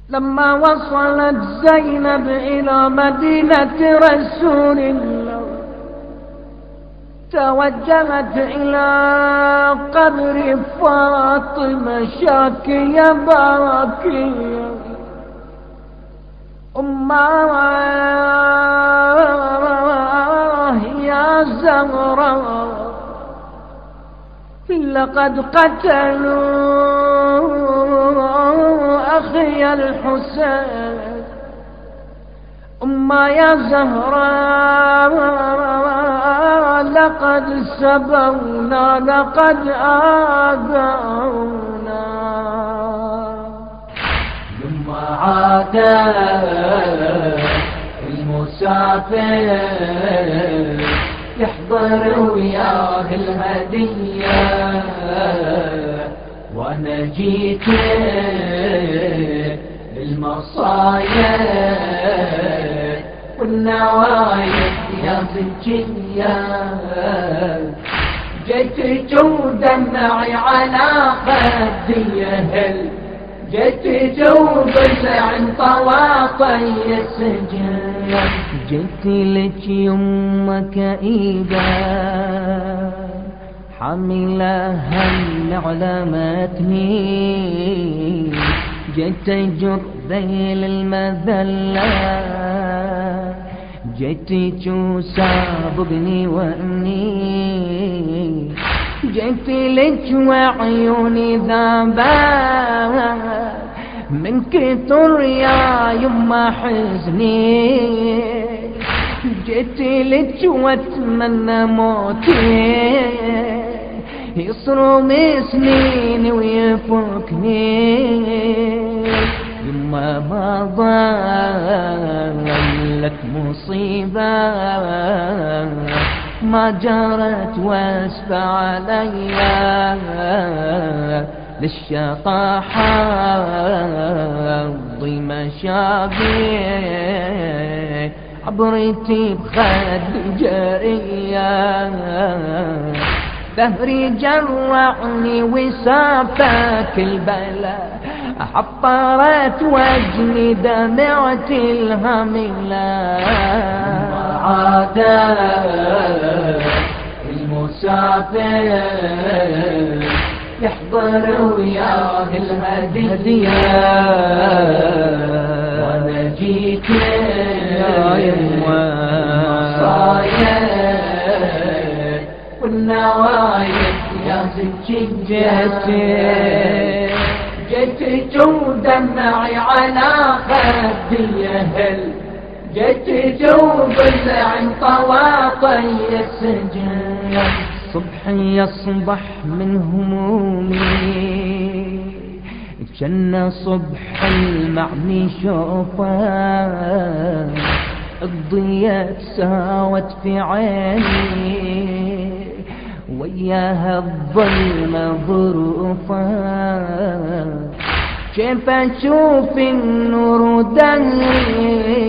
لما وصلت زينب إلى مدينة رسول الله توجهت إلى قبر فاطمة شاكية باكية أماه يا زهراء لقد قتلوا أخي الحسين أما يا زهراء لقد سبونا لقد آذونا لما عاد المسافر يحضر وياه الهدية وانا جيت بالمصايب والنوايب يا زكية جيت ودمعي على خدي هل جيت بالعين طواطي السجن جيت لك يما كئيبة حاملة هم علامتني جيت جر ذيل المذلة جيت سابقني واني جيت لك وعيوني ذابا من كتر يا يما حزني جيت لك واتمنى موتي يصرم سنيني ويفكني يما ما ضلت مصيبة ما جرت واسف عليا للشقا حظي مشابي عبرتي بخد جريا ظهري جرعني وسافك البلاء حطرت وجني دمعت الهملة عاد المسافر يحضر وياه الهدية وانا جيت يا يما صاير والنوايب يا زكية جيت ودمعي على خدي هل جيت بالعين طواطي السجن صبحي يصبح من همومي جنة صبح المعني شوفه الضياء ساوت في عيني وياها الظلمة ظروفه كيف اشوف النور دهري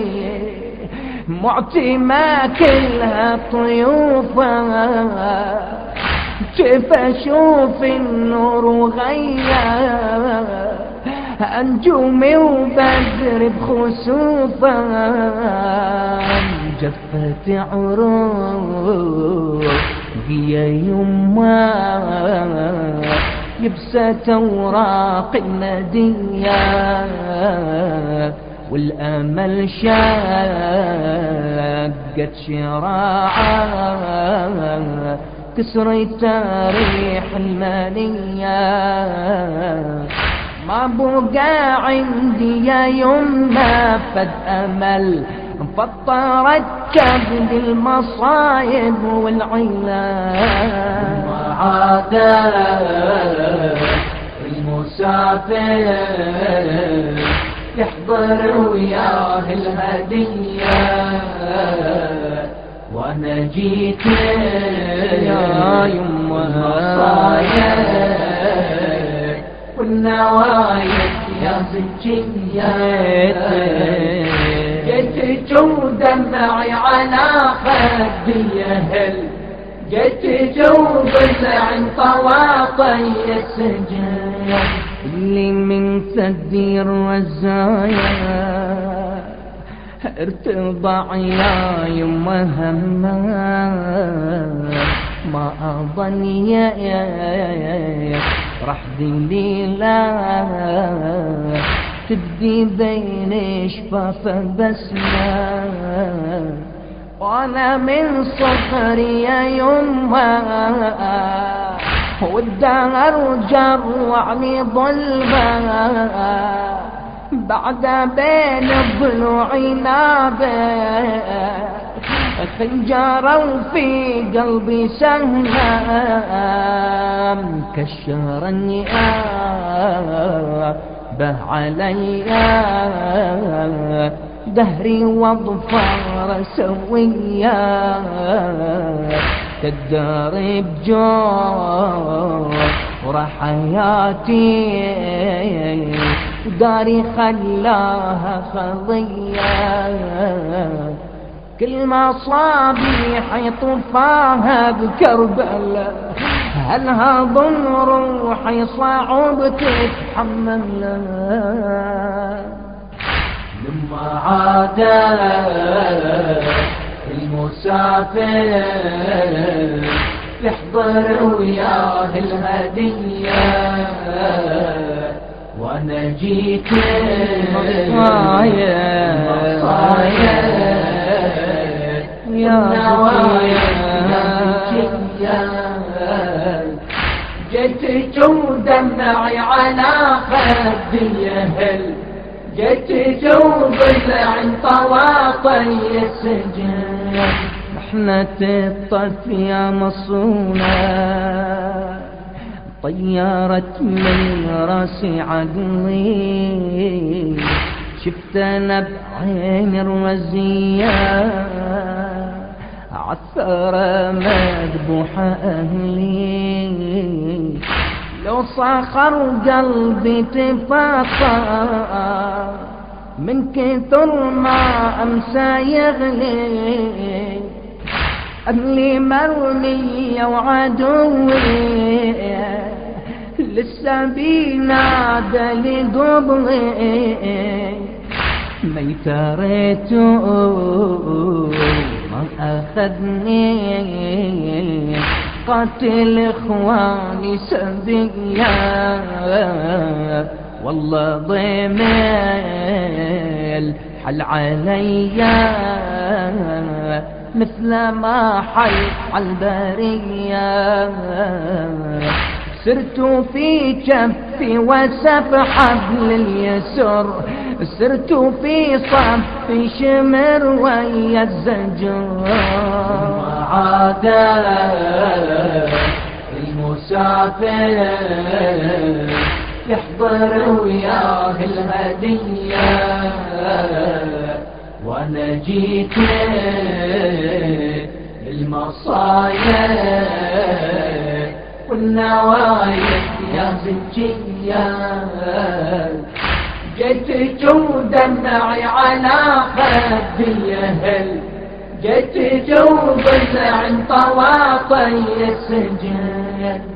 معتمة كلها طيوفة كيف اشوف النور غير انجومي وبدر بخسوفة جفت عروق يا يما يبست اوراق الندية والامل شقت شراعه كسرت تاريخ المنية ما بقى عندي يا يما فد امل فطرت كبد المصايب والعلام عاد المسافر يحضر وياه الهدية وانا جيت يا يما صاير والنوايب يا زكية جيت ودمعي على خدي هل جيت بالعين طواطي السجن اللي من تدير وزايا ارتضع يا يما همه ما أظن راح دليلا تبدي بين شفاف بسمة وانا من صغري يا يما والدهر جرعني ظلمة بعد بين ضلوعي نابه خنجرا في قلبي سهلا كشرني به علي دهري واظفار سويا تداري بجور حياتي داري خلاها خضيا كل مصابيح يطفاها بكربلاء هل هضم روحي صعب تتحمل لما عاد المسافر يحضر وياه الهدية وانا جيت مصايا يا جيت ودمعي على خدي هل جيت وضلع طواطي السجن محنة الطف يا مصونة طيرت من راسي عقلي شفت انا بعين الرزية عثرة مذبوحة اهلي لو صخر قلبي تفاطى من كثر ما امسى يغلي أهلي مرمية وعدوي لسه بينادى لقبلي ميتريتو ما أخذني قاتل إخواني سبيا والله ضميل حل عليا مثل ما حل البرية سرت في كفي وسف حبل اليسر سرت في صف شمر ويا الزجر عاد المسافر يحضر وياه الهدية وانا جيت المصايا والنوايا يا زكية جيت ودمعي على خدي هل جيت وضلع طواطي السجن